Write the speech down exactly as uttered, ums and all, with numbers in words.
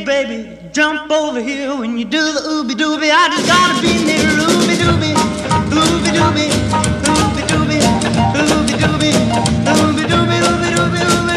baby, jump over here when you do the ooby dooby. I just gotta be near ooby dooby, ooby dooby, ooby dooby, ooby dooby, ooby dooby, ooby dooby, ooby